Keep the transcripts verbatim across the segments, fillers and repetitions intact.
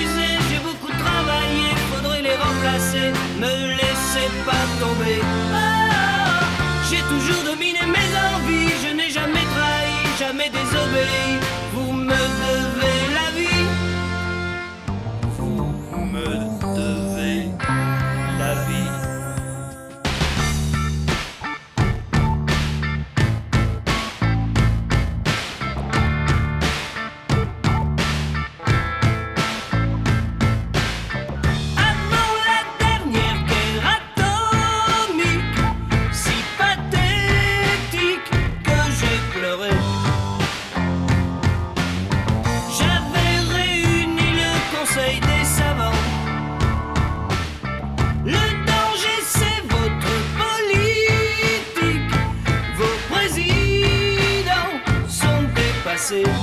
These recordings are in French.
m'amuser, j'ai beaucoup travaillé, faudrait les remplacer, me laissez pas tomber. Ah, j'ai toujours dominé mes envies, je n'ai jamais trahi, jamais désobéi. Vous me devez la vie. Vous me devez la vie.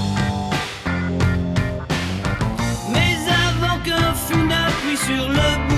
Mais avant qu'un fou n'appuie sur le bouton,